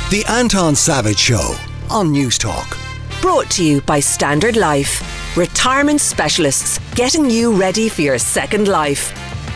The Anton Savage Show on News Talk. Brought to you by Standard Life. Retirement specialists getting you ready for your second life.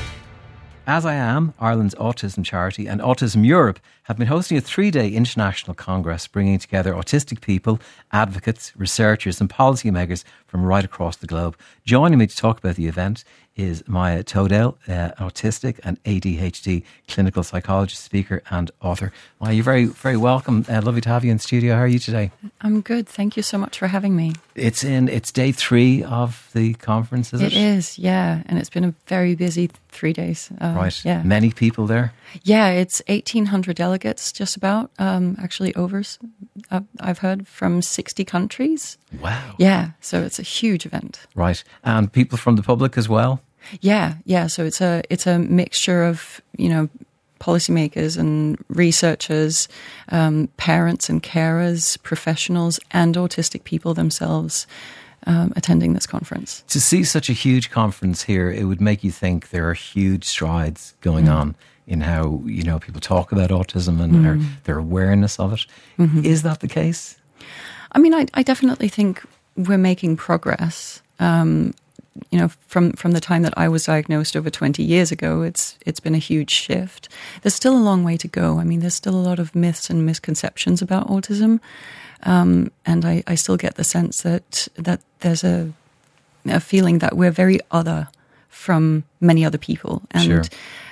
As I Am, Ireland's autism charity, and Autism Europe have been hosting a 3-day international congress bringing together autistic people, advocates, researchers and policymakers from right across the globe. Joining me to talk about the event is Maya Todale, autistic and ADHD clinical psychologist, speaker and author. Maya, you're very, very welcome. Lovely to have you in studio. How are you today? I'm good. Thank you so much for having me. It's day 3 of the conference, is it? It is, yeah. And it's been a very busy 3 days. Right. Yeah. Many people there? Yeah, it's 1,800 delegates, just about. Actually, I've heard from 60 countries. Wow. Yeah, so it's a huge event. Right. And people from the public as well? Yeah. So it's a mixture of, policymakers and researchers, parents and carers, professionals, and autistic people themselves attending this conference. To see such a huge conference here, it would make you think there are huge strides going on in how, people talk about autism and their awareness of it. Mm-hmm. Is that the case? I mean, I definitely think we're making progress. From the time that I was diagnosed over 20 years ago, it's been a huge shift. There's still a long way to go. I mean, there's still a lot of myths and misconceptions about autism. And I still get the sense that there's a feeling that we're very other from many other people. And sure.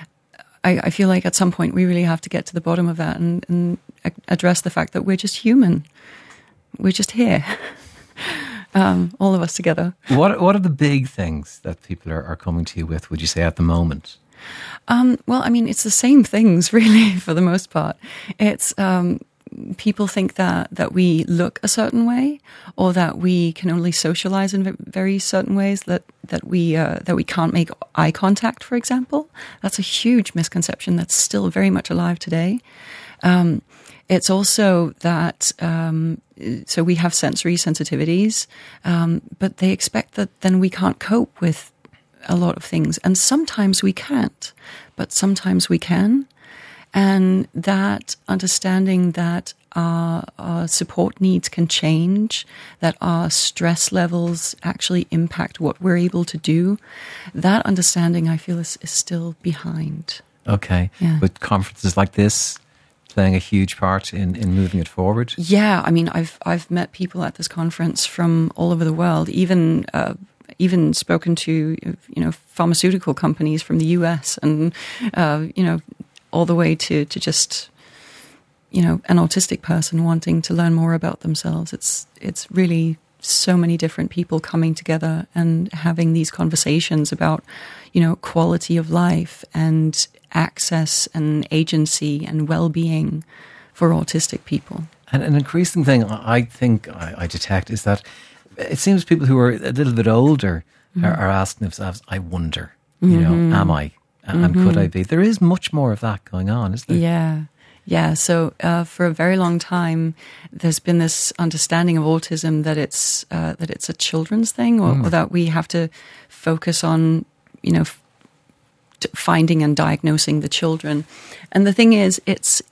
I feel like at some point we really have to get to the bottom of that and address the fact that we're just human. We're just here. All of us together. What are the big things that people are coming to you with, would you say, at the moment? Well, I mean, it's the same things, really, for the most part. It's people think that we look a certain way, or that we can only socialize in very certain ways, that we can't make eye contact, for example. That's a huge misconception that's still very much alive today. It's also that, so we have sensory sensitivities, but they expect that then we can't cope with a lot of things. And sometimes we can't, but sometimes we can. And that understanding that our support needs can change, that our stress levels actually impact what we're able to do, that understanding, I feel, is still behind. Okay. Yeah. But conferences like this playing a huge part in moving it forward? Yeah, I mean, I've met people at this conference from all over the world, even spoken to, pharmaceutical companies from the US and, all the way to just, an autistic person wanting to learn more about themselves. It's really so many different people coming together and having these conversations about, quality of life and access and agency and well-being for autistic people. And an increasing thing I think I detect is that it seems people who are a little bit older are asking themselves, I wonder, am I? And could I be? There is much more of that going on, isn't there? Yeah. So for a very long time, there's been this understanding of autism that it's a children's thing, or that we have to focus on, finding and diagnosing the children. And the thing is,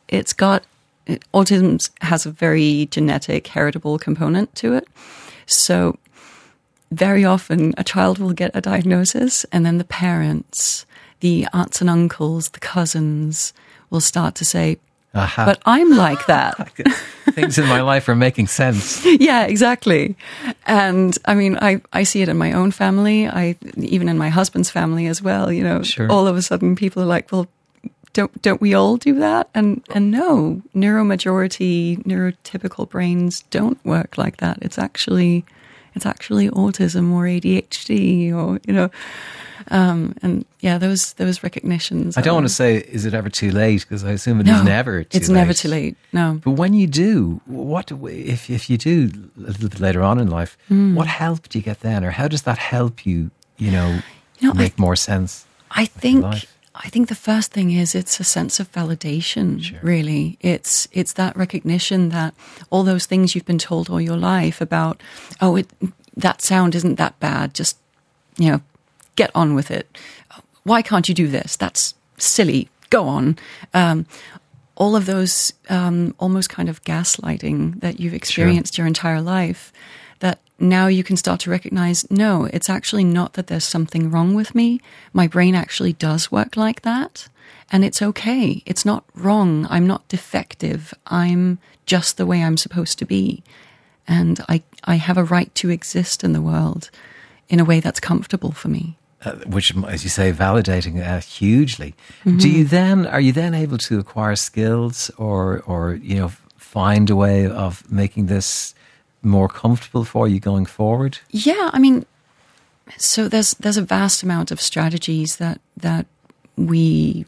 autism has a very genetic, heritable component to it. So very often a child will get a diagnosis, and then the parents, the aunts and uncles, the cousins will start to say, but I'm like that. Things in my life are making sense. Yeah, exactly. And I mean, I see it in my own family. Even in my husband's family as well, Sure. All of a sudden people are like, well, don't we all do that? And no, neurotypical brains don't work like that. It's actually autism or ADHD or, and yeah, those recognitions. I don't want to say, is it ever too late? Because I assume it is never too late. It's never too late, no. But when you do, if you do a little bit later on in life, what help do you get then? Or how does that help you, make more sense? I think the first thing is it's a sense of validation, sure. Really. It's that recognition that all those things you've been told all your life about, that sound isn't that bad, just, get on with it. Why can't you do this? That's silly. Go on. all of those almost kind of gaslighting that you've experienced your entire life, that now you can start to recognize, no, it's actually not that there's something wrong with me. My brain actually does work like that. And it's okay. It's not wrong. I'm not defective. I'm just the way I'm supposed to be. And I have a right to exist in the world in a way that's comfortable for me. Which, as you say, validating hugely. Mm-hmm. Are you then able to acquire skills or find a way of making this more comfortable for you going forward? Yeah, I mean, so there's a vast amount of strategies that we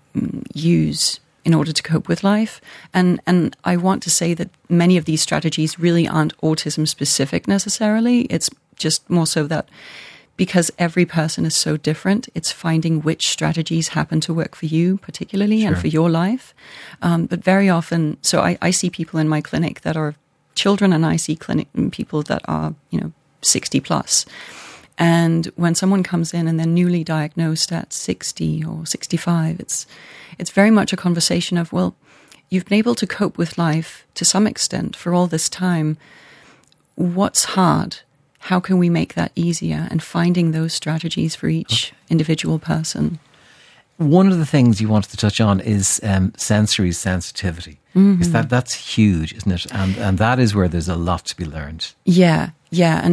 use in order to cope with life. And I want to say that many of these strategies really aren't autism specific necessarily. It's just more so that because every person is so different, it's finding which strategies happen to work for you particularly and for your life. But very often, so I see people in my clinic that are children, and I see people that are, 60 plus. And when someone comes in and they're newly diagnosed at 60 or 65, it's very much a conversation of, well, you've been able to cope with life to some extent for all this time. What's hard? How can we make that easier? And finding those strategies for each individual person. One of the things you wanted to touch on is sensory sensitivity. Because that's huge, isn't it? And that is where there's a lot to be learned. Yeah. And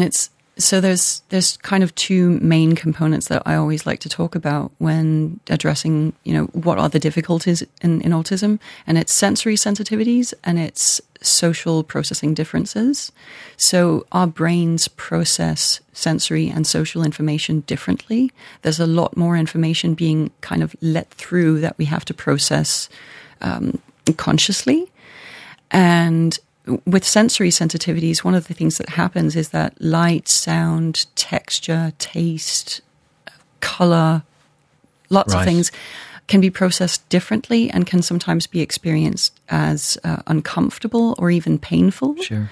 there's kind of two main components that I always like to talk about when addressing, what are the difficulties in autism. And it's sensory sensitivities and it's social processing differences. So our brains process sensory and social information differently. There's a lot more information being kind of let through that we have to process consciously. And with sensory sensitivities, one of the things that happens is that light, sound, texture, taste, color, lots of things can be processed differently and can sometimes be experienced as uncomfortable or even painful. Sure.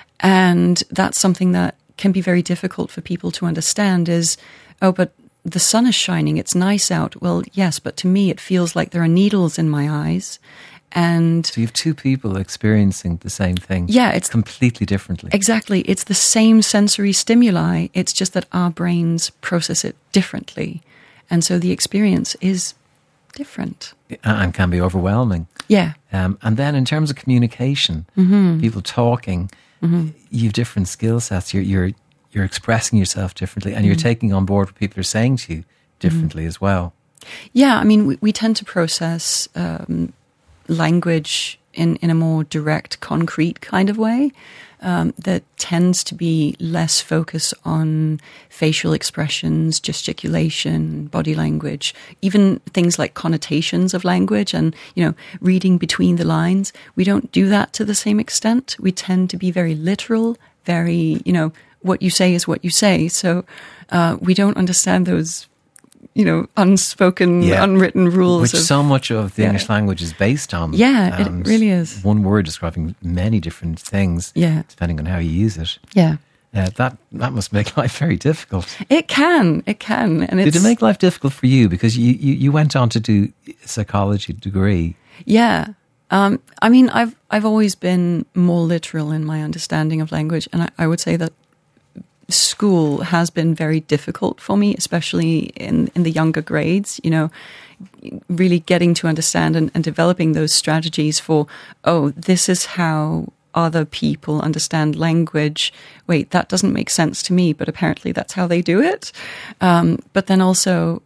And that's something that can be very difficult for people to understand is, oh, but the sun is shining, it's nice out. Well, yes, but to me it feels like there are needles in my eyes. And so you have two people experiencing the same thing. Yeah, it's completely differently. Exactly. It's the same sensory stimuli. It's just that our brains process it differently. And so the experience is different. And can be overwhelming. Yeah. And then in terms of communication, people talking, you have different skill sets. You're expressing yourself differently and you're taking on board what people are saying to you differently as well. Yeah, I mean, we tend to process language in a more direct, concrete kind of way that tends to be less focus on facial expressions, gesticulation, body language, even things like connotations of language and, reading between the lines. We don't do that to the same extent. We tend to be very literal, very, what you say is what you say. So we don't understand those unspoken, unwritten rules. Which so much of the English language is based on. Yeah, it really is. One word describing many different things, depending on how you use it. Yeah. That must make life very difficult. It can. And did it make life difficult for you? Because you went on to do a psychology degree. Yeah. I mean, I've always been more literal in my understanding of language, and I would say that school has been very difficult for me, especially in the younger grades, really getting to understand and developing those strategies for, this is how other people understand language. Wait, that doesn't make sense to me, but apparently that's how they do it. But then also,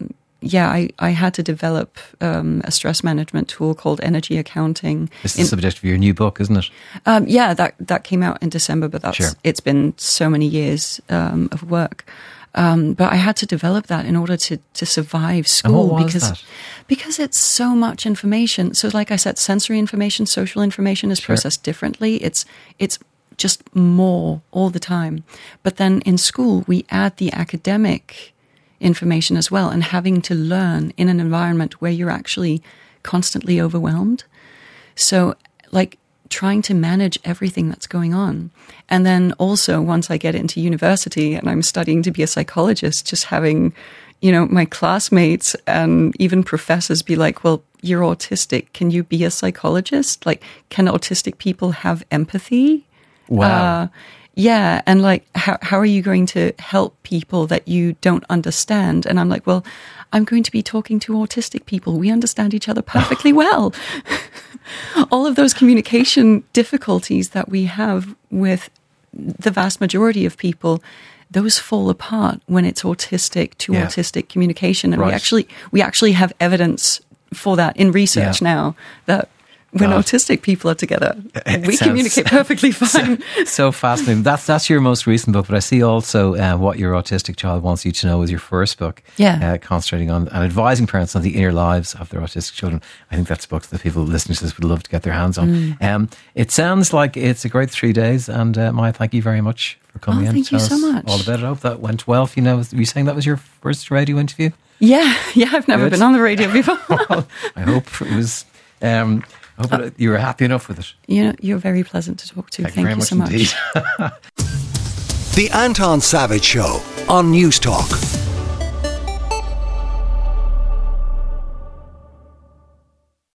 I had to develop a stress management tool called energy accounting. This is the subject of your new book, isn't it? That came out in December, but it's been so many years of work. But I had to develop that in order to survive school. And what was that? Because it's so much information. So like I said, sensory information, social information is processed differently. It's just more all the time. But then in school, we add the academic information as well, and having to learn in an environment where you're actually constantly overwhelmed. So like trying to manage everything that's going on. And then also once I get into university and I'm studying to be a psychologist, just having, my classmates and even professors be like, well, you're autistic, can you be a psychologist? Like, can autistic people have empathy? Wow. Yeah. And like, how are you going to help people that you don't understand? And I'm like, well, I'm going to be talking to autistic people. We understand each other perfectly well. All of those communication difficulties that we have with the vast majority of people, those fall apart when it's autistic to autistic communication. And we actually have evidence for that in research now, that when autistic people are together, we communicate perfectly fine. So fascinating. That's your most recent book, but I see also What Your Autistic Child Wants You to Know is your first book, concentrating on and advising parents on the inner lives of their autistic children. I think that's a book that people listening to this would love to get their hands on. It sounds like it's a great 3 days, and Maya, thank you very much for coming in. Thank you so much. All about it. I hope that went well. You know, were you saying that was your first radio interview? Yeah, I've never been on the radio before. Well, I hope it was... I hope you were happy enough with it. You're very pleasant to talk to. Thank you so much. The Anton Savage Show on News Talk.